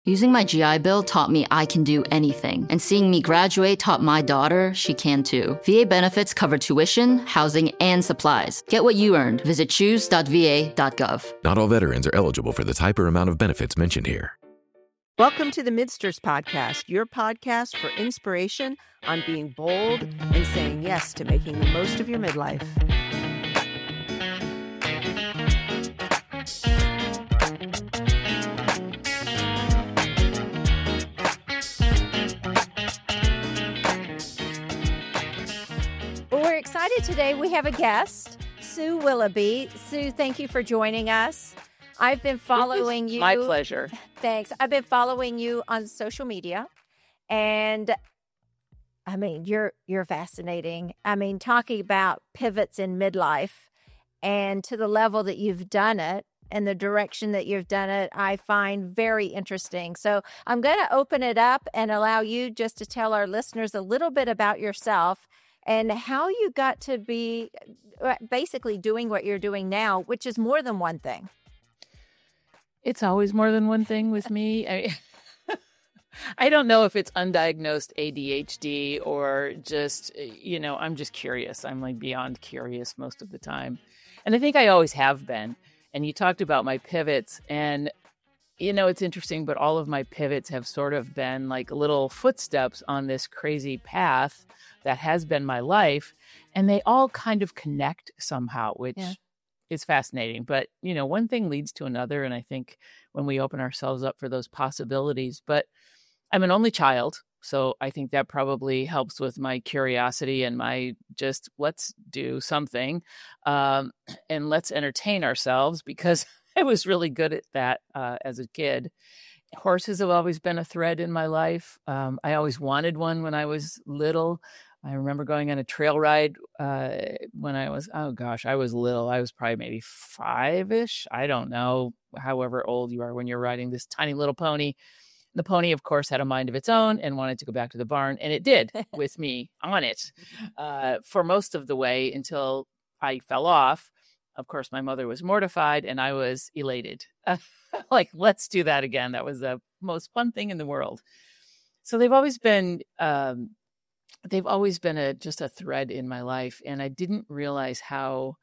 Using my GI Bill taught me I can do anything, and seeing me graduate taught my daughter she can too. VA benefits cover tuition, housing, and supplies. Get what you earned. Visit choose.va.gov. Not all veterans are eligible for the type or amount of benefits mentioned here. Welcome to the Midsters Podcast, your podcast for inspiration on being bold and saying yes to making the most of your midlife. We're excited today. We have a guest, Sue Willoughby. Sue, thank you for joining us. I've been following you. My pleasure. Thanks. I've been following you on social media, and I mean, you're fascinating. I mean, talking about pivots in midlife and to the level that you've done it and the direction that you've done it, I find very interesting. So I'm going to open it up and allow you just to tell our listeners a little bit about yourself and how you got to be basically doing what you're doing now, which is more than one thing. It's always more than one thing with me. I don't know if it's undiagnosed ADHD or just, I'm just curious. I'm like beyond curious most of the time. And I think I always have been. And you talked about my pivots and, it's interesting, but all of my pivots have sort of been like little footsteps on this crazy path that has been my life. And they all kind of connect somehow, which is fascinating. But, one thing leads to another. And I think when we open ourselves up for those possibilities, but I'm an only child. So I think that probably helps with my curiosity and my just let's do something and let's entertain ourselves because I was really good at that as a kid. Horses have always been a thread in my life. I always wanted one when I was little. I remember going on a trail ride when I was little. I was probably maybe 5-ish. I don't know, however old you are when you're riding this tiny little pony. The pony, of course, had a mind of its own and wanted to go back to the barn. And it did with me on it for most of the way until I fell off. Of course, my mother was mortified and I was elated. Like, let's do that again. That was the most fun thing in the world. So they've always been just a thread in my life. And I didn't realize how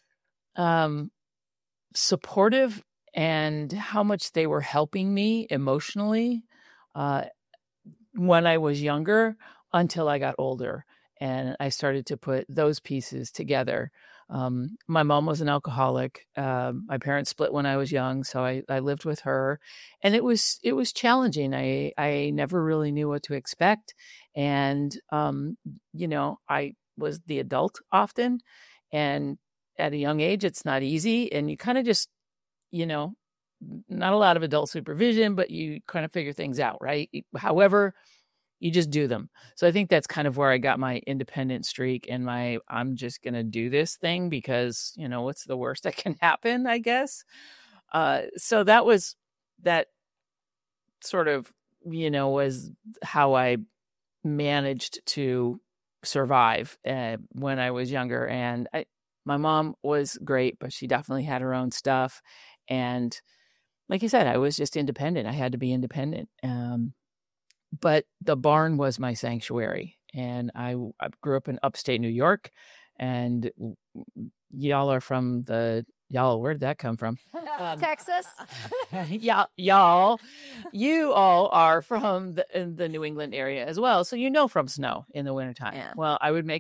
supportive and how much they were helping me emotionally when I was younger until I got older. And I started to put those pieces together. My mom was an alcoholic. My parents split when I was young, so I lived with her. And it was challenging. I never really knew what to expect. And, I was the adult often. And at a young age, it's not easy. And you kind of just, not a lot of adult supervision, but you kind of figure things out, right? However, you just do them. So I think that's kind of where I got my independent streak and I'm just going to do this thing because, what's the worst that can happen, I guess. So that sort of, was how I managed to survive when I was younger. And my mom was great, but she definitely had her own stuff. And like you said, I was just independent. I had to be independent. But the barn was my sanctuary. And I grew up in upstate New York. And y'all are from where'd that come from? Texas. Y'all, you all are from the New England area as well. So from snow in the wintertime. Yeah. Well, I would make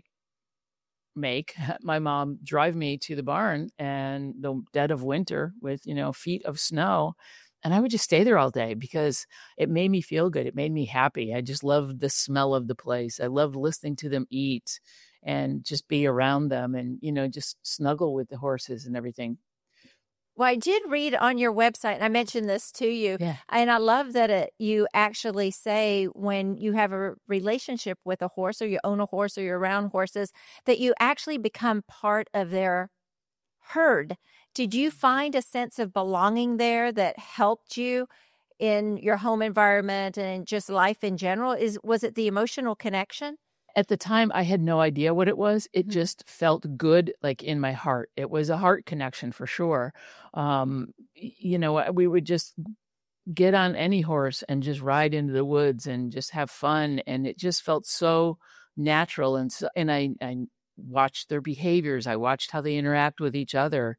my mom drive me to the barn and the dead of winter with, feet of snow. And I would just stay there all day because it made me feel good. It made me happy. I just loved the smell of the place. I loved listening to them eat and just be around them and, just snuggle with the horses and everything. Well, I did read on your website, and I mentioned this to you, and I love that you actually say when you have a relationship with a horse or you own a horse or you're around horses, that you actually become part of their herd. Did you find a sense of belonging there that helped you in your home environment and just life in general? Was it the emotional connection? At the time, I had no idea what it was. It just felt good, like in my heart. It was a heart connection for sure. We would just get on any horse and just ride into the woods and just have fun. And it just felt so natural. And I watched their behaviors. I watched how they interact with each other.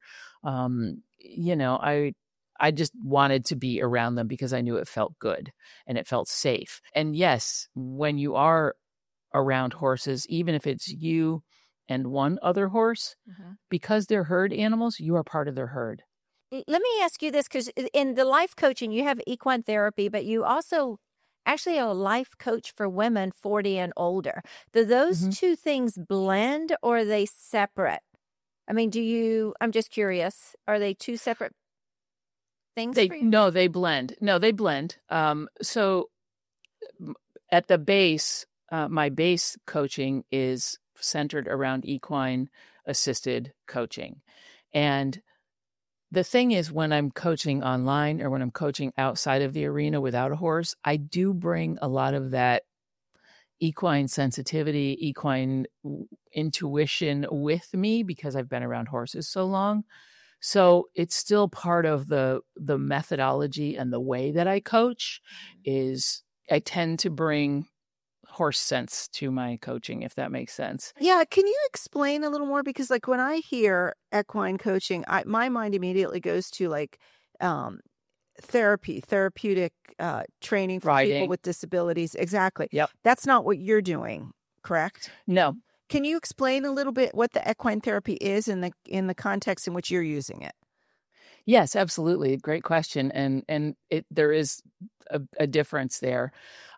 I just wanted to be around them because I knew it felt good and it felt safe. And yes, when you are around horses, even if it's you and one other horse, because they're herd animals, you are part of their herd. Let me ask you this, because in the life coaching, you have equine therapy, but you also actually are a life coach for women 40 and older. Do those two things blend, or are they separate? I mean, I'm just curious, are they two separate things for you? No, they blend. So at the base, my base coaching is centered around equine assisted coaching. And the thing is, when I'm coaching online or when I'm coaching outside of the arena without a horse, I do bring a lot of that equine sensitivity, equine intuition with me because I've been around horses so long. So it's still part of the methodology and the way that I coach is I tend to bring horse sense to my coaching, if that makes sense. Yeah. Can you explain a little more? Because like when I hear equine coaching, my mind immediately goes to like therapeutic training for people with disabilities. Exactly. Yep. That's not what you're doing, correct? No. Can you explain a little bit what the equine therapy is in the context in which you're using it? Yes, absolutely. Great question. And there is a difference there.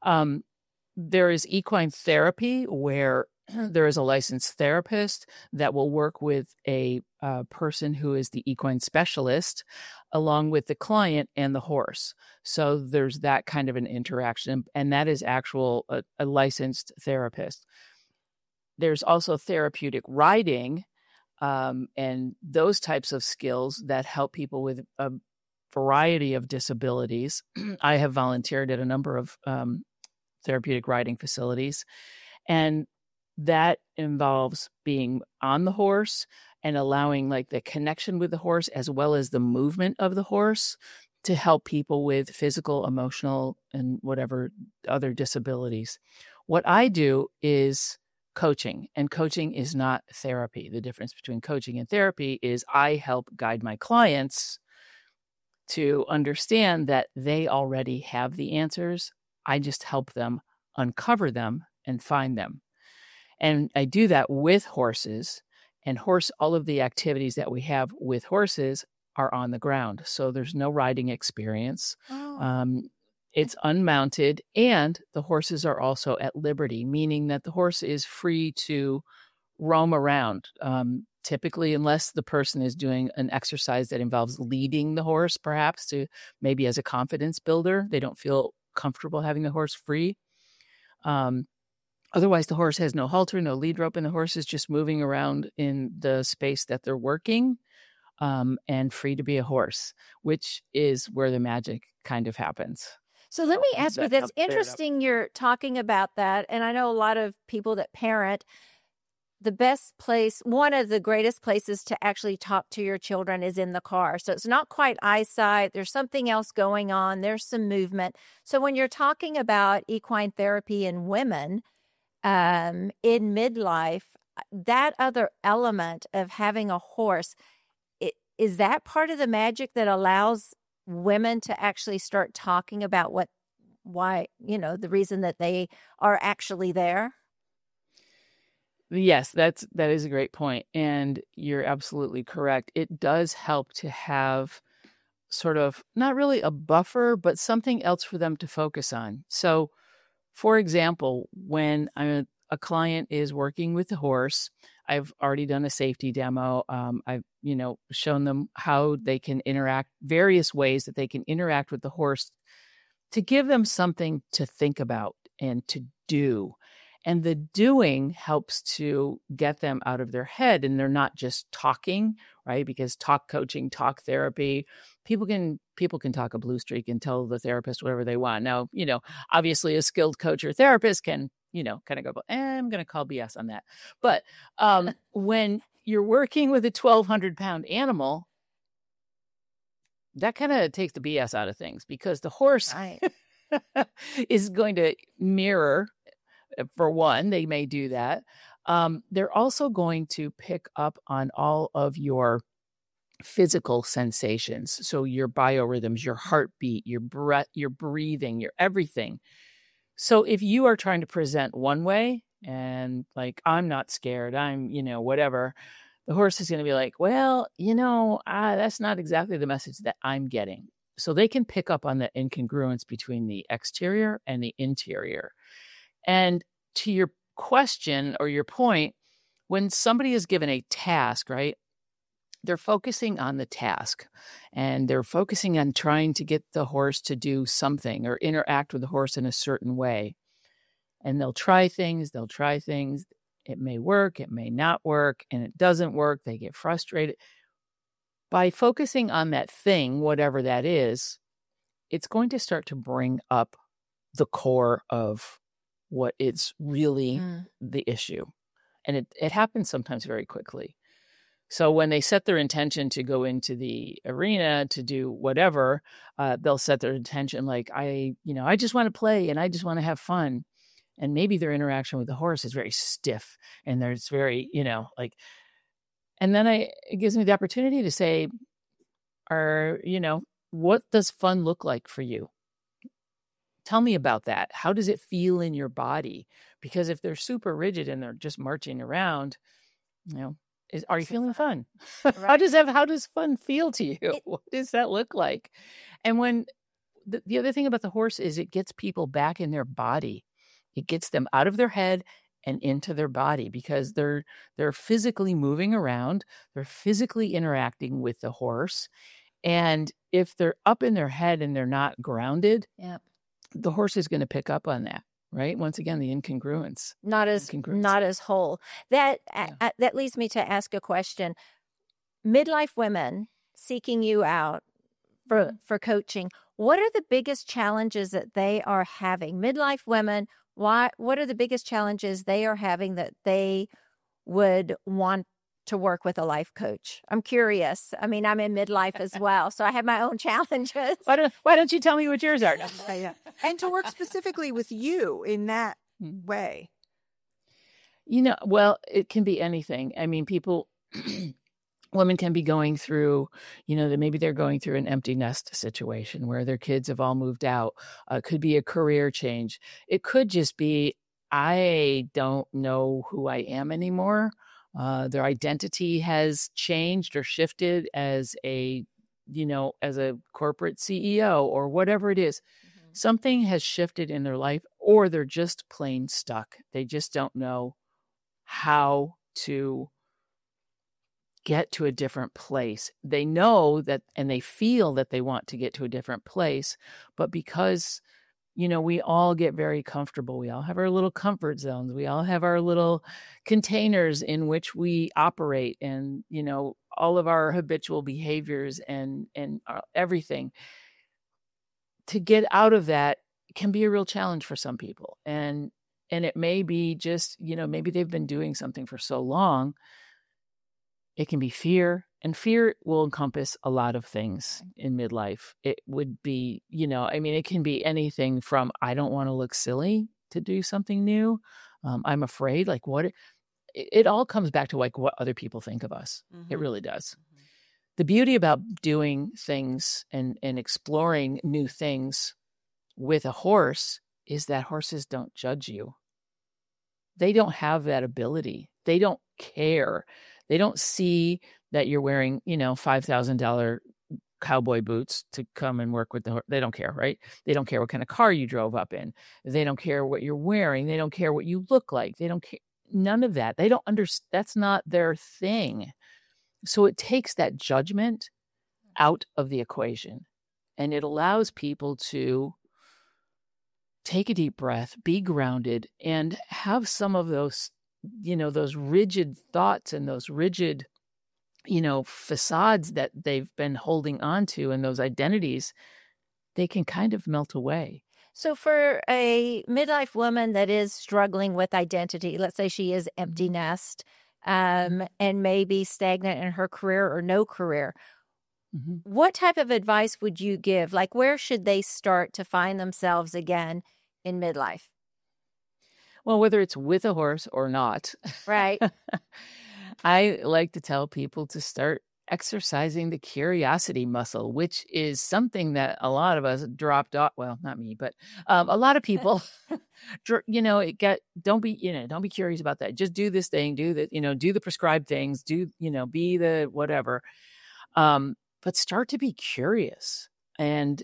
There is equine therapy where there is a licensed therapist that will work with a person who is the equine specialist along with the client and the horse. So there's that kind of an interaction, and that is a licensed therapist. There's also therapeutic riding and those types of skills that help people with a variety of disabilities. I have volunteered at a number of therapeutic riding facilities, and that involves being on the horse and allowing like the connection with the horse as well as the movement of the horse to help people with physical, emotional, and whatever other disabilities. What I do is coaching, and coaching is not therapy. The difference between coaching and therapy is I help guide my clients to understand that they already have the answers. I just help them uncover them and find them. And I do that with horses, and all of the activities that we have with horses are on the ground. So there's no riding experience. It's unmounted, and the horses are also at liberty, meaning that the horse is free to roam around. Typically, unless the person is doing an exercise that involves leading the horse, perhaps to maybe as a confidence builder, they don't feel comfortable having the horse free. Otherwise, the horse has no halter, no lead rope, and the horse is just moving around in the space that they're working and free to be a horse, which is where the magic kind of happens. So let me ask you, that's interesting you're talking about that. And I know a lot of people that parent, the best place, one of the greatest places to actually talk to your children is in the car. So it's not quite eyesight. There's something else going on. There's some movement. So when you're talking about equine therapy in women in midlife, that other element of having a horse, is that part of the magic that allows women to actually start talking about the reason that they are actually there? Yes, that is a great point. And you're absolutely correct. It does help to have sort of not really a buffer, but something else for them to focus on. So, for example, when a client is working with the horse, I've already done a safety demo. I've shown them how they can interact, various ways that they can interact with the horse to give them something to think about and to do. And the doing helps to get them out of their head, and they're not just talking, right? Because talk coaching, talk therapy, people can talk a blue streak and tell the therapist whatever they want. Now, obviously a skilled coach or therapist can, kind of go, I'm going to call BS on that. But when you're working with a 1,200-pound animal, that kind of takes the BS out of things, because the horse Right. is going to mirror, for one, they may do that. They're also going to pick up on all of your physical sensations. So your biorhythms, your heartbeat, your breath, your breathing, your everything. So if you are trying to present one way and like, I'm not scared, I'm, whatever, the horse is going to be like, well, that's not exactly the message that I'm getting. So they can pick up on the incongruence between the exterior and the interior. And to your question or your point, when somebody is given a task, right, they're focusing on the task and they're focusing on trying to get the horse to do something or interact with the horse in a certain way. And they'll try things. It may work, it may not work, and it doesn't work. They get frustrated. By focusing on that thing, whatever that is, it's going to start to bring up the core of what is really the issue. And it happens sometimes very quickly. So when they set their intention to go into the arena to do whatever, they'll set their intention like, I just want to play and I just want to have fun. And maybe their interaction with the horse is very stiff and there's very, and then it gives me the opportunity to say, what does fun look like for you? Tell me about that. How does it feel in your body? Because if they're super rigid and they're just marching around, are you feeling fun? Right. How does fun feel to you? What does that look like? And when the other thing about the horse is it gets people back in their body. It gets them out of their head and into their body because they're physically moving around. They're physically interacting with the horse. And if they're up in their head and they're not grounded, the horse is going to pick up on that. Right. Once again, the incongruence. Not as whole. That leads me to ask a question. Midlife women seeking you out for coaching, what are the biggest challenges that they are having? Midlife women, what are the biggest challenges they are having that they would want to work with a life coach? I'm curious. I mean, I'm in midlife as well, so I have my own challenges. Why don't you tell me what yours are? Yeah. And to work specifically with you in that way. Well, it can be anything. I mean, women can be going through, maybe they're going through an empty nest situation where their kids have all moved out. It could be a career change. It could just be, I don't know who I am anymore. Their identity has changed or shifted as a corporate CEO or whatever it is. Mm-hmm. Something has shifted in their life, or they're just plain stuck. They just don't know how to get to a different place. They know that, and they feel that they want to get to a different place, but because we all get very comfortable. We all have our little comfort zones. We all have our little containers in which we operate and, all of our habitual behaviors and everything. To get out of that can be a real challenge for some people. And it may be just, maybe they've been doing something for so long. It can be fear. And fear will encompass a lot of things in midlife. It would be, it can be anything from, I don't want to look silly to do something new. I'm afraid, like what, it all comes back to like what other people think of us. Mm-hmm. It really does. Mm-hmm. The beauty about doing things and exploring new things with a horse is that horses don't judge you. They don't have that ability. They don't care. They don't see that you're wearing, $5,000 cowboy boots to come and work with the horse. They don't care, right? They don't care what kind of car you drove up in. They don't care what you're wearing. They don't care what you look like. They don't care. None of that. They don't understand. That's not their thing. So it takes that judgment out of the equation, and it allows people to take a deep breath, be grounded, and have some of those, those rigid thoughts and those rigid facades that they've been holding on to, and those identities, they can kind of melt away. So for a midlife woman that is struggling with identity, let's say she is empty nest and maybe stagnant in her career or no career, What type of advice would you give? Like, where should they start to find themselves again in midlife? Well, whether it's with a horse or not, Right. I like to tell people to start exercising the curiosity muscle, which is something that a lot of us dropped off. Well, not me, but a lot of people, don't be curious about that. Just do this thing, do that, do the prescribed things, be the whatever. But start to be curious and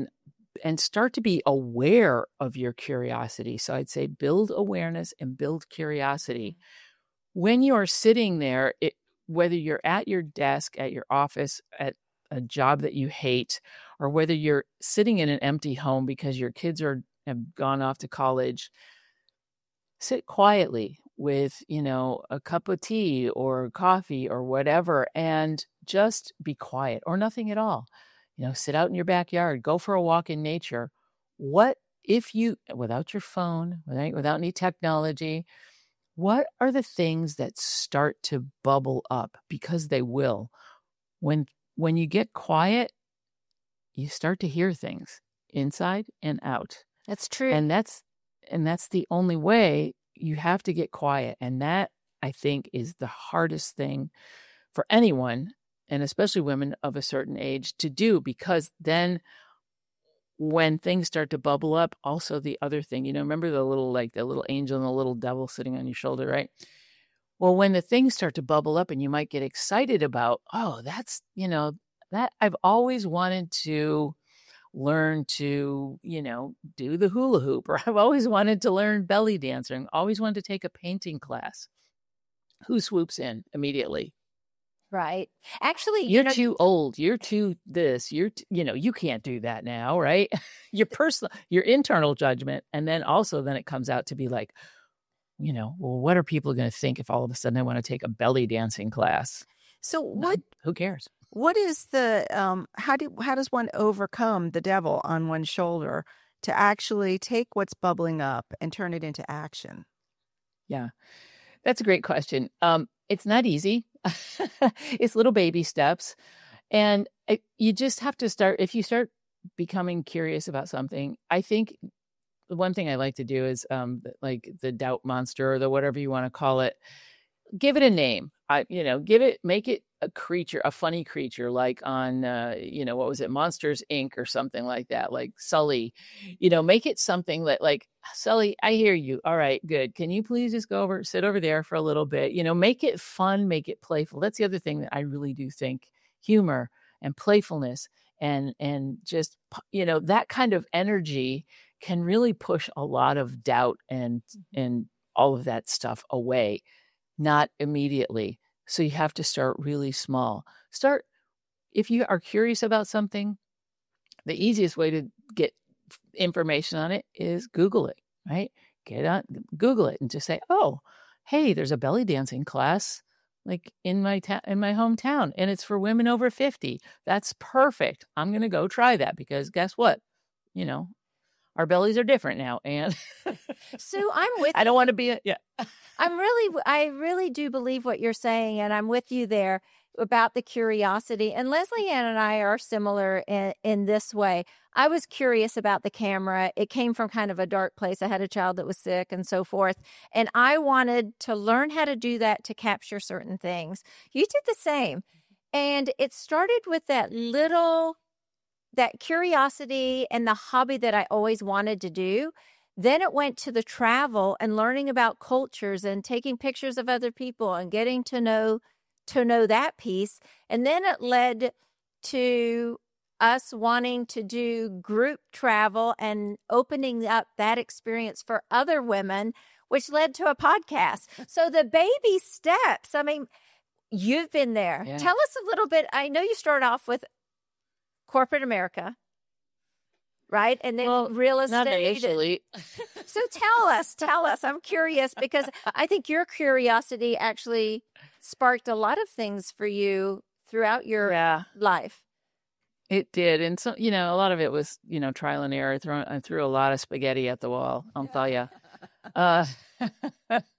start to be aware of your curiosity. So I'd say build awareness and build curiosity. When you're sitting there, whether you're at your desk, at your office, at a job that you hate, or whether you're sitting in an empty home because your kids have gone off to college, sit quietly with, a cup of tea or coffee or whatever, and just be quiet or nothing at all. Sit out in your backyard, go for a walk in nature. What if you, without your phone, without any technology, what are the things that start to bubble up? Because they will. When you get quiet, you start to hear things inside and out. That's true. And that's the only way. You have to get quiet. And that, I think, is the hardest thing for anyone, and especially women of a certain age, to do, because then when things start to bubble up, also the other thing, remember the little angel and the little devil sitting on your shoulder, right? Well, when the things start to bubble up and you might get excited about, oh, that's, that I've always wanted to learn to, do the hula hoop, or I've always wanted to learn belly dancing, always wanted to take a painting class. Who swoops in immediately? Right. Actually, you're too old. You're too this. You can't do that now, right? Your internal judgment. And then it comes out to be like, well, what are people going to think if all of a sudden I want to take a belly dancing class? So who cares? What is the, how does one overcome the devil on one's shoulder to actually take what's bubbling up and turn it into action? Yeah, that's a great question. It's not easy. It's little baby steps. And you just have to start. If you start becoming curious about something, I think the one thing I like to do is like the doubt monster or the whatever you want to call it, give it a name. Make it a creature, a funny creature, like on, what was it? Monsters, Inc. or something like that, like Sully, make it something that like, Sully, I hear you. All right, good. Can you please just sit over there for a little bit, make it fun, make it playful. That's the other thing that I really do think, humor and playfulness and just, that kind of energy can really push a lot of doubt and all of that stuff away. Not immediately. So you have to start really small. If you are curious about something, the easiest way to get information on it is Google it, right? Google it and just say, oh, hey, there's a belly dancing class like in my hometown, and it's for women over 50. That's perfect. I'm going to go try that because guess what? Our bellies are different now. And so I'm with I don't want to be I really do believe what you're saying, and I'm with you there about the curiosity. And Leslie Ann and I are similar in this way. I was curious about the camera. It came from kind of a dark place. I had a child that was sick and so forth. And I wanted to learn how to do that to capture certain things. You did the same. And it started with that curiosity and the hobby that I always wanted to do. Then it went to the travel and learning about cultures and taking pictures of other people and getting to know that piece. And then it led to us wanting to do group travel and opening up that experience for other women, which led to a podcast. So the baby steps, I mean, you've been there. Yeah. Tell us a little bit. I know you started off with corporate America, right? And then real estate. Not initially. So tell us. I'm curious because I think your curiosity actually sparked a lot of things for you throughout your life. It did. And so, a lot of it was, trial and error. I threw a lot of spaghetti at the wall, I'll tell you.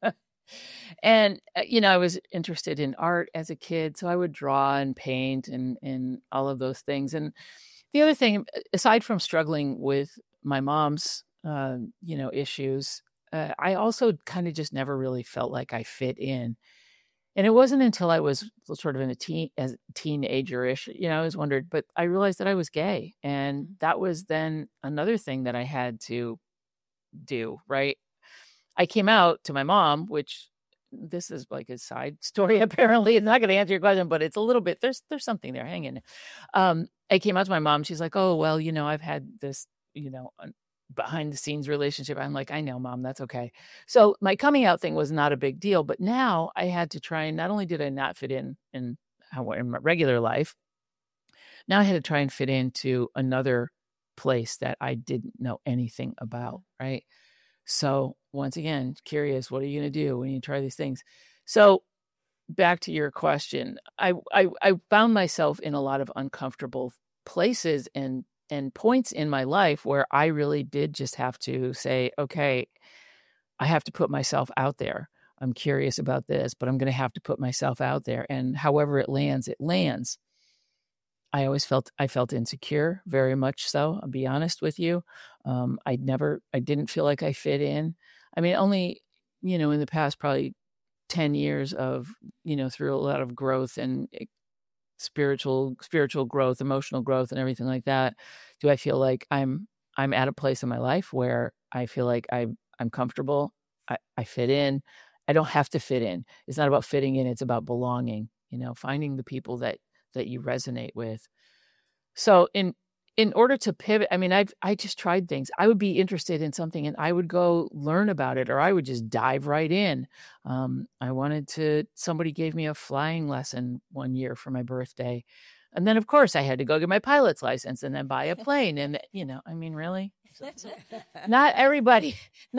And, I was interested in art as a kid, so I would draw and paint and all of those things. And the other thing, aside from struggling with my mom's, issues, I also kind of just never really felt like I fit in. And it wasn't until I was sort of in as a teenager-ish, I always wondered, but I realized that I was gay. And that was then another thing that I had to do, right? I came out to my mom, which this is like a side story. Apparently, it's not going to answer your question, but it's a little bit, there's something there. Hang in. I came out to my mom. She's like, oh, well, I've had this, behind the scenes relationship. I'm like, I know, Mom, that's okay. So my coming out thing was not a big deal, but now I had to try, and not only did I not fit in my regular life, now I had to try and fit into another place that I didn't know anything about, right? So once again, curious, what are you going to do when you try these things? So back to your question, I found myself in a lot of uncomfortable places and points in my life where I really did just have to say, okay, I have to put myself out there. I'm curious about this, but I'm going to have to put myself out there. And however it lands, it lands. I felt insecure, very much so. I'll be honest with you. I didn't feel like I fit in. I mean, only, in the past, probably 10 years of, through a lot of growth and spiritual growth, emotional growth, and everything like that, do I feel like I'm at a place in my life where I feel like I'm comfortable. I fit in. I don't have to fit in. It's not about fitting in. It's about belonging, finding the people that you resonate with. So in order to pivot, I mean, I just tried things. I would be interested in something and I would go learn about it, or I would just dive right in. Somebody gave me a flying lesson one year for my birthday. And then of course I had to go get my pilot's license and then buy a plane. And I mean, really? Not everybody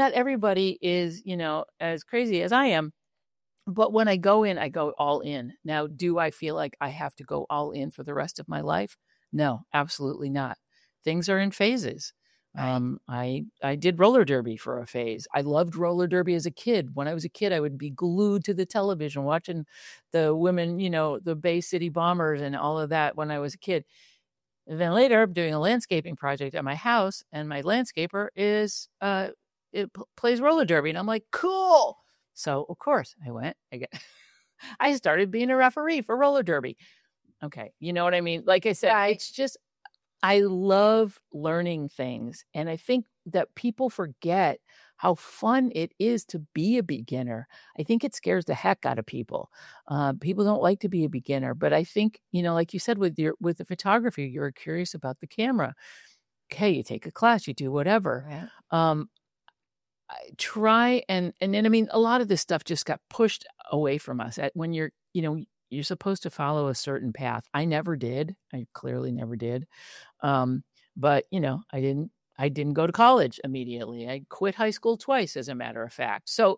is, as crazy as I am. But when I go in, I go all in. Now, do I feel like I have to go all in for the rest of my life? No, absolutely not. Things are in phases. Right. I did roller derby for a phase. I loved roller derby as a kid. When I was a kid, I would be glued to the television watching the women, the Bay City Bombers and all of that when I was a kid. And then later, I'm doing a landscaping project at my house, and my landscaper plays roller derby, and I'm like, cool. So of course I went. I started being a referee for roller derby. Okay, you know what I mean? Like I said, It's just, I love learning things. And I think that people forget how fun it is to be a beginner. I think it scares the heck out of people. People don't like to be a beginner. But I think, like you said, with the photography, you're curious about the camera. Okay, you take a class, you do whatever. Right. Try and then, I mean, a lot of this stuff just got pushed away from us when you're supposed to follow a certain path. I never did. I clearly never did. But I didn't go to college immediately. I quit high school twice, as a matter of fact. So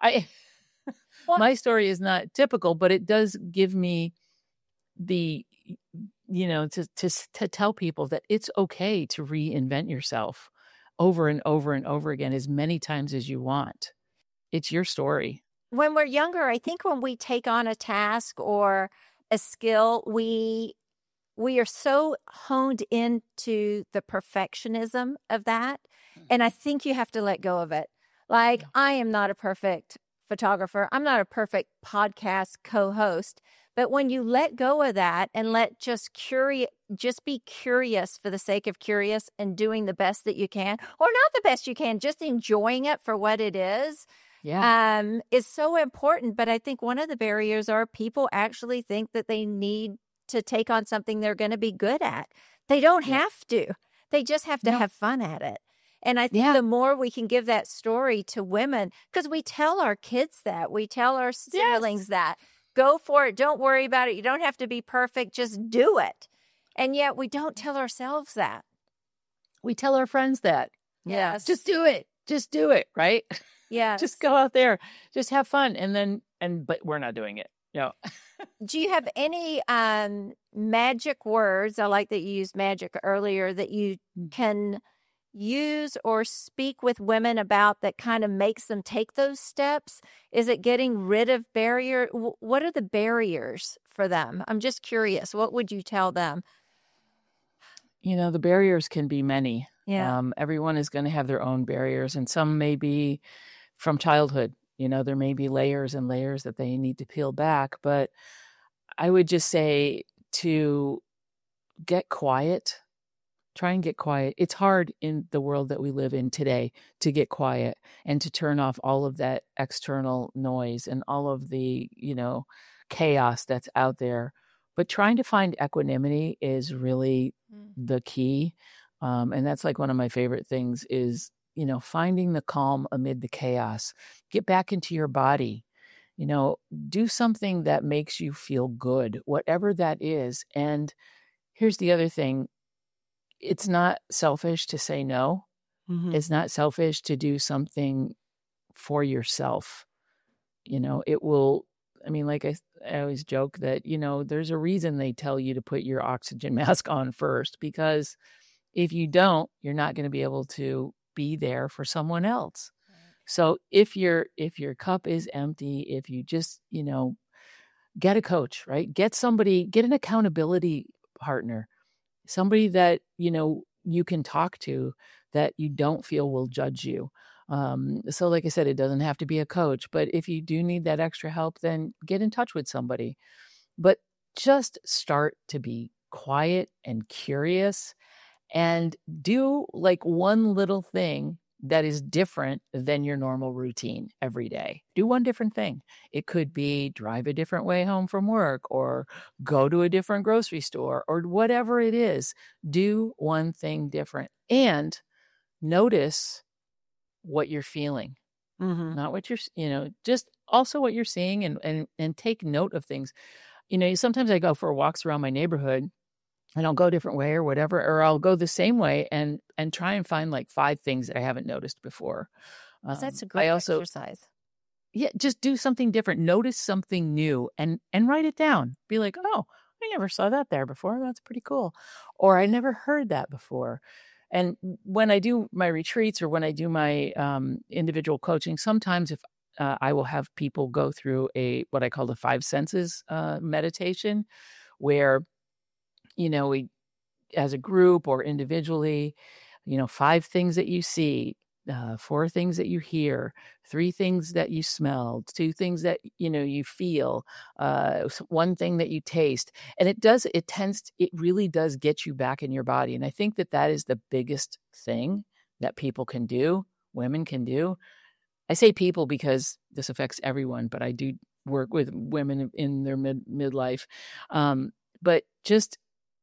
my story is not typical, but it does give me the, to tell people that it's okay to reinvent yourself over and over and over again, as many times as you want. It's your story. When we're younger, I think when we take on a task or a skill, we are so honed into the perfectionism of that. And I think you have to let go of it. Like, I am not a perfect photographer. I'm not a perfect podcast co-host. But when you let go of that and just be curious for the sake of curious and doing the best that you can, or not the best you can, just enjoying it for what it is. Yeah. Is so important. But I think one of the barriers are people actually think that they need to take on something they're going to be good at. They don't have to. They just have to have fun at it. And I think the more we can give that story to women, because we tell our kids that, we tell our siblings that, go for it. Don't worry about it. You don't have to be perfect. Just do it. And yet we don't tell ourselves that. We tell our friends that. Yes. Just do it. Just do it. Right? Yeah. Just go out there. Just have fun. But we're not doing it. No. Do you have any magic words? I like that you used magic earlier, that you can use or speak with women about that kind of makes them take those steps? Is it getting rid of barrier? What are the barriers for them? I'm just curious. What would you tell them? The barriers can be many. Yeah. Everyone is going to have their own barriers, and some may be from childhood. There may be layers and layers that they need to peel back. But I would just say to get quiet. Try and get quiet. It's hard in the world that we live in today to get quiet and to turn off all of that external noise and all of the, chaos that's out there. But trying to find equanimity is really the key. And that's like one of my favorite things is, finding the calm amid the chaos. Get back into your body. Do something that makes you feel good, whatever that is. And here's the other thing. It's not selfish to say no. Mhm. It's not selfish to do something for yourself. It will, like I always joke that, there's a reason they tell you to put your oxygen mask on first, because if you don't, you're not going to be able to be there for someone else. So if your cup is empty, if you just, get a coach, right? Get an accountability partner. Somebody that, you can talk to that you don't feel will judge you. So like I said, it doesn't have to be a coach, but if you do need that extra help, then get in touch with somebody. But just start to be quiet and curious and do like one little thing that is different than your normal routine every day. Do one different thing. It could be drive a different way home from work or go to a different grocery store or whatever it is. Do one thing different and notice what you're feeling. Mhm. Not what you're, just also what you're seeing and take note of things. Sometimes I go for walks around my neighborhood and I'll go a different way or whatever, or I'll go the same way and try and find like 5 things that I haven't noticed before. That's a great exercise. Yeah, just do something different. Notice something new and write it down. Be like, oh, I never saw that there before. That's pretty cool. Or I never heard that before. And when I do my retreats or when I do my individual coaching, sometimes if I will have people go through what I call the 5 senses meditation, where we, as a group or individually, 5 things that you see, 4 things that you hear, 3 things that you smell, 2 things that, you feel, 1 thing that you taste. And it really does get you back in your body. And I think that is the biggest thing that people can do, women can do. I say people because this affects everyone, but I do work with women in their midlife. But just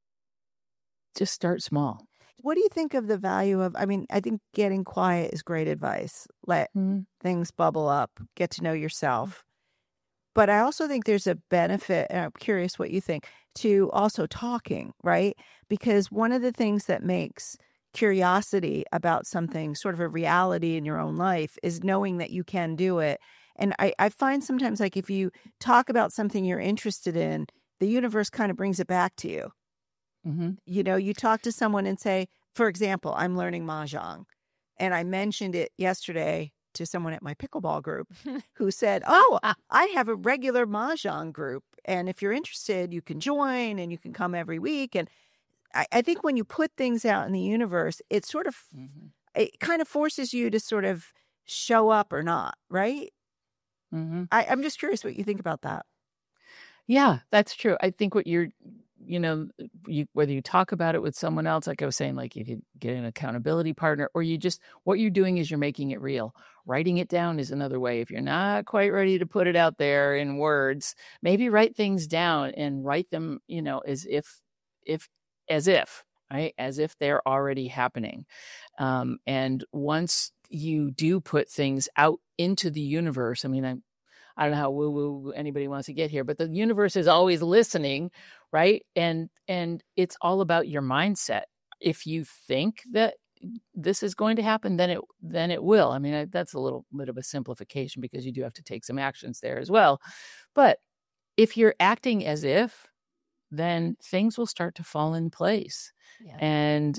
start small. What do you think of the value of, I think getting quiet is great advice. Let things bubble up, get to know yourself. But I also think there's a benefit, and I'm curious what you think, to also talking, right? Because one of the things that makes curiosity about something sort of a reality in your own life is knowing that you can do it. And I find sometimes like if you talk about something you're interested in, the universe kind of brings it back to you. Mm-hmm. You talk to someone and say, for example, I'm learning Mahjong. And I mentioned it yesterday to someone at my pickleball group who said, oh, I have a regular Mahjong group. And if you're interested, you can join and you can come every week. And I think when you put things out in the universe, it sort of, it kind of forces you to sort of show up or not, right? Mm-hmm. I'm just curious what you think about that. Yeah, that's true. I think what you're, whether you talk about it with someone else, like I was saying, like if you get an accountability partner, or what you're doing is you're making it real. Writing it down is another way. If you're not quite ready to put it out there in words, maybe write things down and write them, as if, right? As if they're already happening. And once you do put things out into the universe, I don't know how woo-woo anybody wants to get here, but the universe is always listening, right? And it's all about your mindset. If you think that this is going to happen, then it will. That's a little bit of a simplification because you do have to take some actions there as well. But if you're acting as if, then things will start to fall in place. Yeah. And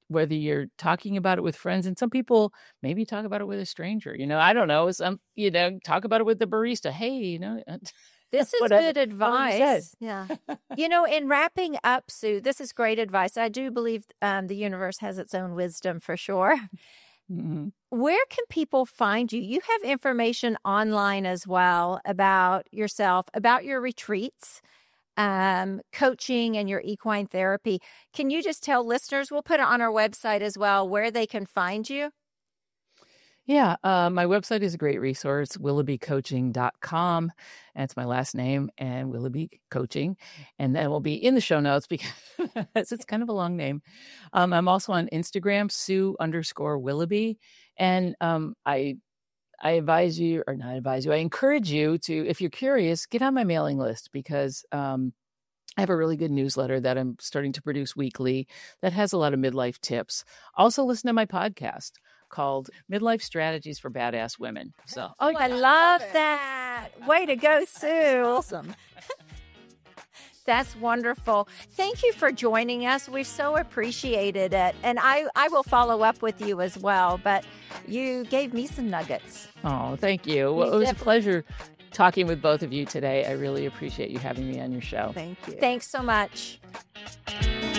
whether you're talking about it with friends, and some people maybe talk about it with a stranger, I don't know, talk about it with the barista. Hey, this is whatever. Good advice. Yeah. In wrapping up, Sue, this is great advice. I do believe the universe has its own wisdom for sure. Mm-hmm. Where can people find you? You have information online as well about yourself, about your retreats, coaching, and your equine therapy. Can you just tell listeners, we'll put it on our website as well, where they can find you? Yeah, my website is a great resource, willoughbycoaching.com. That's my last name, and Willoughby Coaching. And that will be in the show notes because it's kind of a long name. I'm also on Instagram, Sue_Willoughby. And I advise you, or not advise you, I encourage you to, if you're curious, get on my mailing list because I have a really good newsletter that I'm starting to produce weekly that has a lot of midlife tips. Also listen to my podcast called Midlife Strategies for Badass Women. So, I love that. Way to go, Sue. Awesome. That's wonderful. Thank you for joining us. We've so appreciated it. And I will follow up with you as well, but you gave me some nuggets. Oh, thank you. Well, it was a pleasure talking with both of you today. I really appreciate you having me on your show. Thank you. Thanks so much.